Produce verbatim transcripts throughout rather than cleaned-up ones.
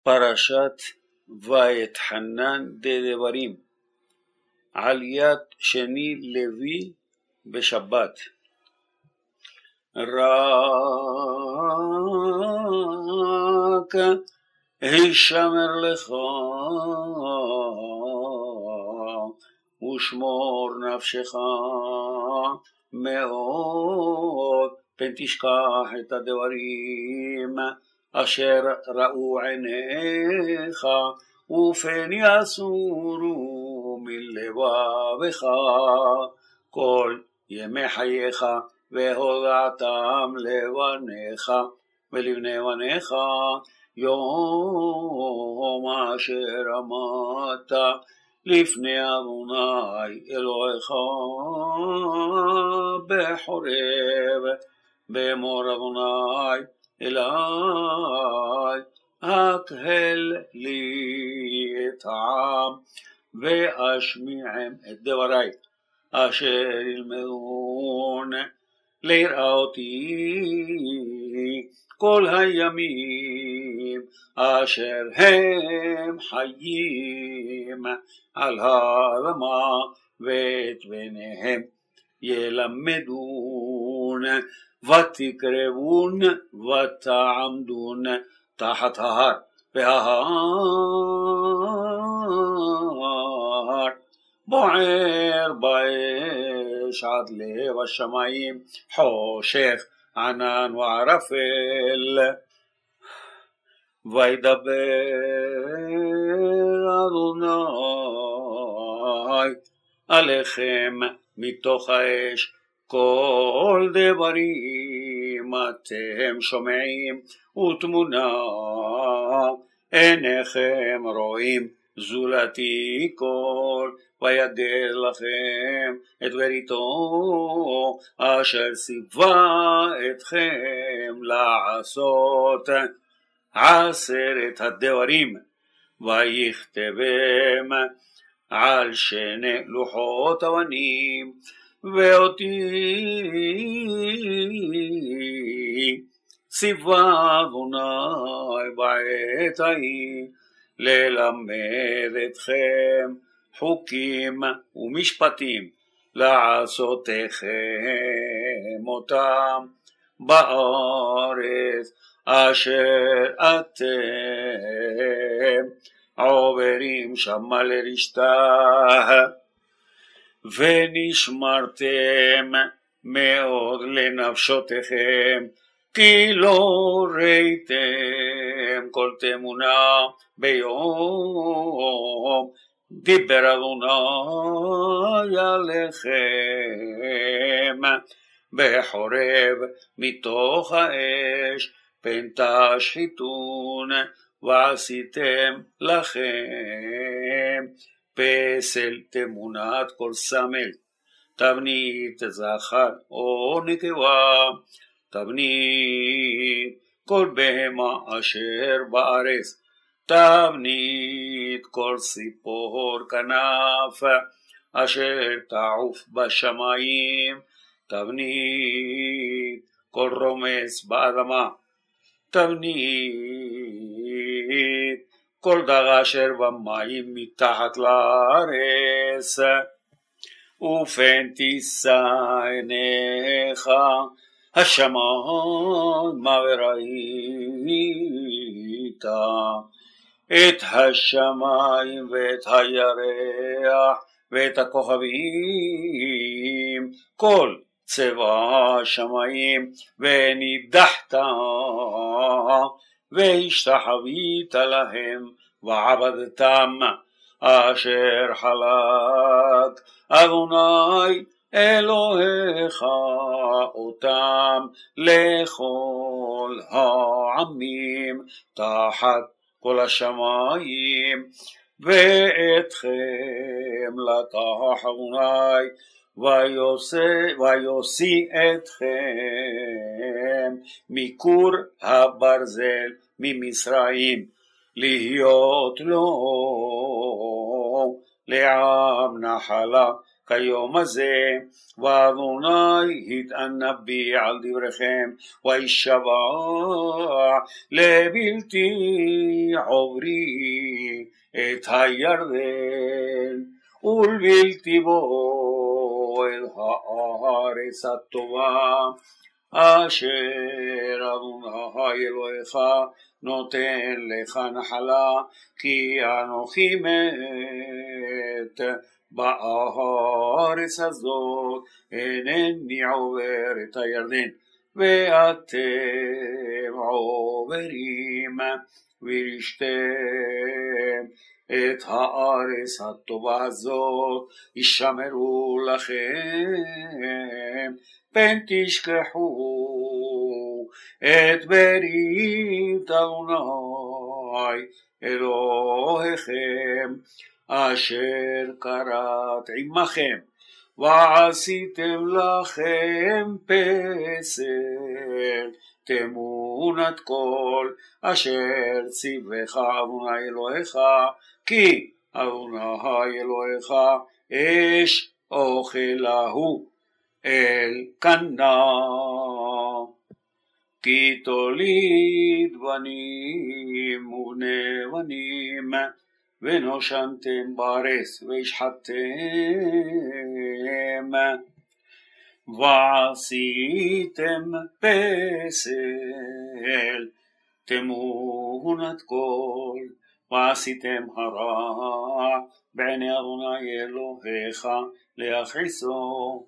פרשת ואתחנן דדברים, עליית שני לוי בשבת. רק הישמר לך ושמור נפשך מאוד, פן תשכח את הדברים אשר ראו עיניך, ופן יסורו מלבבך כל ימי חייך, והודעתם לבניך ולבני בניך יום אשר עמדת לפני אדוני אלוהיך בחורב, באמור אדוני אלי הקהל לי את העם ואשמיעם את דברי אשר ילמדון ליראה אותי כל הימים אשר הם חיים על האדמה, ואת בניהם ילמדון ותקרבון ותעמדון תחת ההר, וההר בוער באש עד לב השמיים, חושך ענן וערפל. וידבר אדוני עליכם מתוך האש כל דברים אתם שומעים, ותמונה עיניכם רואים זולתי כל, ויגל לכם את בריתו אשר ציווה אתכם לעשות עשרת הדברים, ויכתבם על שני לוחות אבנים, ואותי ציווה אדוני בעת ההיא ללמד אתכם חוקים ומשפטים, לעשותכם אותם בארץ אשר אתם עוברים שמה לרשתה, ונשמרתם מאוד לנפשותיכם, כי לא ראיתם כל תמונה ביום דיבר אדוני עליכם בחורב מתוך האש, פן תשחיתון ועשיתם לכם פסל תמונת כל סמל, תבנית זכר או נקבה, תבנית כל בהמה אשר בארץ, תבנית כל ציפור כנף אשר תעוף בשמיים, תבנית כל רומס באדמה, תבנית כל דג אשר במים מתחת לארץ, ופן תישא עיניך השמיימה וראית את השמיים ואת הירח ואת הכוכבים כל צבע השמיים, ונידחת והשתחווית להם ועבדתם אשר חלק אדוני אלוהיך אותם לכל העמים תחת כל השמיים, ואתכם לקח אדוני ויוציא אתכם מכור הברזל ממצרים, להיות לו לעם נחלה כיום הזה, ואדוני התענה בי על דבריכם, וישבע לבלתי עוברי את הירדן, ולבלתי בו אל הארץ הטובה, אשר אדוני אלוהיך נותן לך נחלה, כי אנוכי מת בארץ הזאת, אינני עובר את הירדן, ואתם עוברים וירשתם את הארץ הטובה הזאת, ישמרו לכם, פן תשכחו את ברית אדוני אלוהיכם, אשר כרת עמכם, ועשיתם לכם פסל תמונת קול, אשר ציווך אדוני אלוהיך, כי אדוני אלוהיך אש אוכלהו אל קנה. כי תוליד בנים ובני בנים, ונושנתם בארץ והשחתם, ועשיתם פסל תמונת קול, ועשיתם הרע בעיני אדוני אלוהיך, להכעיסו,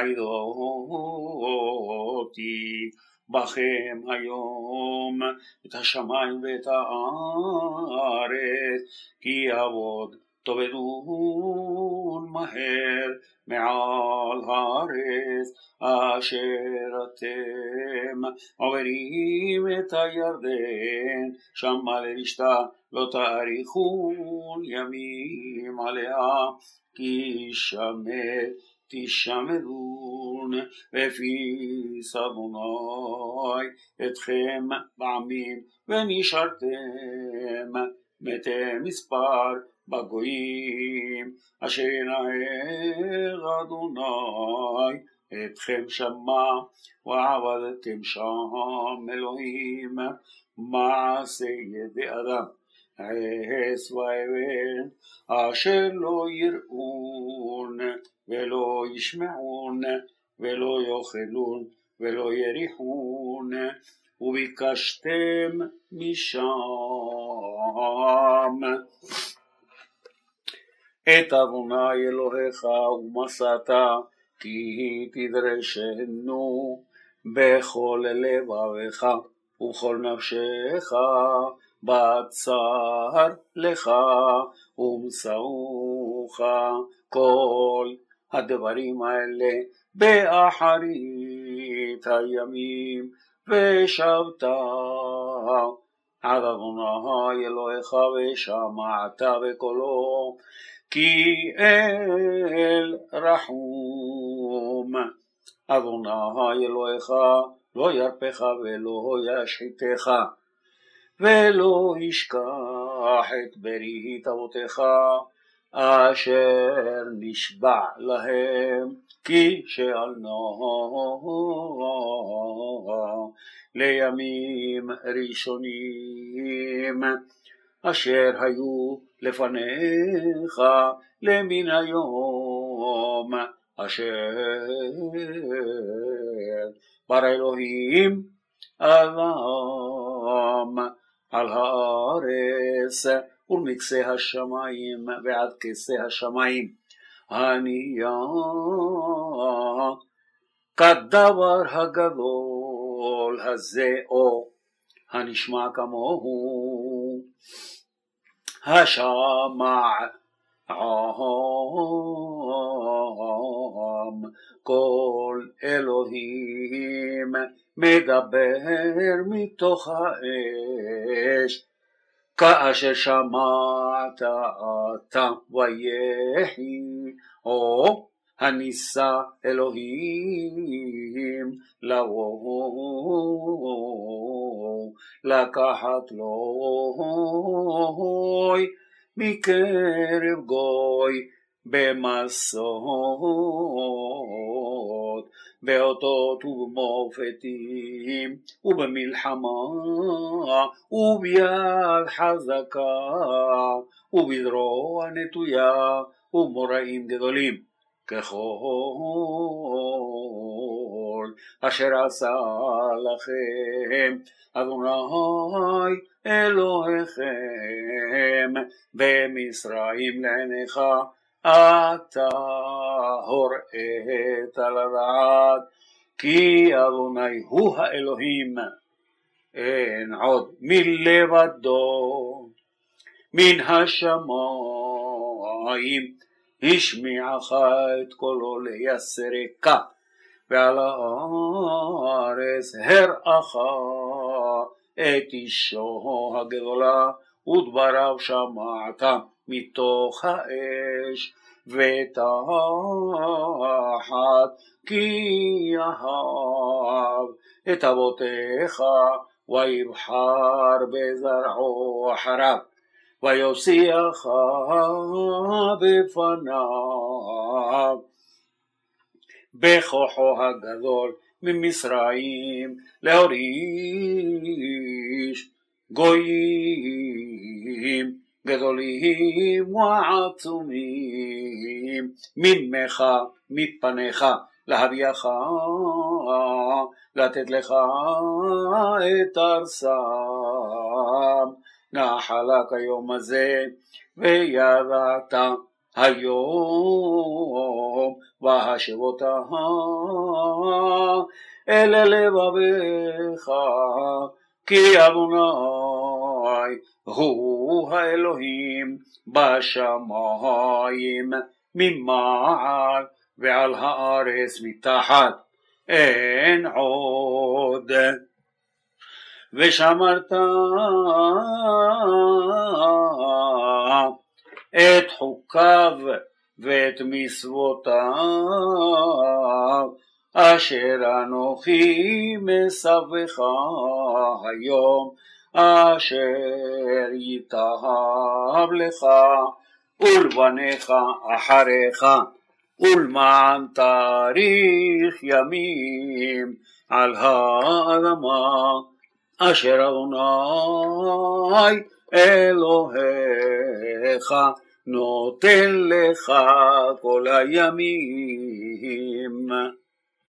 העידותי בכם היום את השמיים ואת הארץ, כי יעבוד תאבדון מהר מעל הארץ, אשר אתם עוברים את הירדן, שמה לרשתה לא תאריכון ימים עליה, כי שמר תשמרון, והפיס אדוני אתכם בעמים, ונשארתם מתי מספר בגויים, אשר ינהג אדוני אתכם שמה, ועבדתם שם אלוהים מעשה ידי אדם, עץ ואבן, אשר לא יראון ולא ישמעון ולא יאכלון ולא יריחון, וביקשתם משם את אדוני אלוהיך ומצאת, כי תדרשנו בכל לבבך ובכל נפשך, בצר לך ומצאוך כל הדברים האלה באחרית הימים, ושבת עד אדוני אלוהיך ושמעת בקולו, כי אל רחום אדוני אלוהיך, לא ירפך ולא ישחיתך, ולא ישכח את ברית אבותיך אשר נשבע להם, כי שאלנו לימים ראשונים אשר היו לפניך, למן היום אשר ברא אלוהים אדם על הארץ, ולמקצה השמיים ועד כיסא השמיים, הנהיה כדבר הגדול הזה, או הנשמע כמוהו, השמע עם כל אלוהים מדבר מתוך האש, כאשר שמעת אתה ויחי, או הניסה אלוהים לבוא לקחת לו מקרב גוי במסעות, באותות ובמופתים, ובמלחמה, וביד חזקה, ובזרוע נטויה, ובמוראים גדולים, ככל אשר עשה לכם אדוני אלוהיכם במצרים לעיניך, אתה הוראת לדעת כי אדוני הוא האלוהים, אין עוד מלבדו. מן השמיים השמיעך את קולו לייסרך, ועל הארץ הראך את אישו הגדולה, ודבריו שמעת מתוך האש, ותחת כי יהב את אבותיך, ויבחר בזרעו אחריו, ויושיעך בפניו בכוחו הגדול ממצרים, להוריש גויים גדולים ועצומים ממך מפניך, להביאך לתת לך את ארצם. נחלק היום הזה וידעת היום, והשבותה אל לבביך, כי אדוני הוא האלוהים בשמיים ממעל, ועל הארץ מתחת, אין עוד. ושמרת את חוקיו ואת מצוותיו אשר אנוכי מסבך היום, אשר יתהב לך ולבניך אחריך, ולמען תאריך ימים על האדמה אשר אדוני אלוהיך נותן לך כל הימים.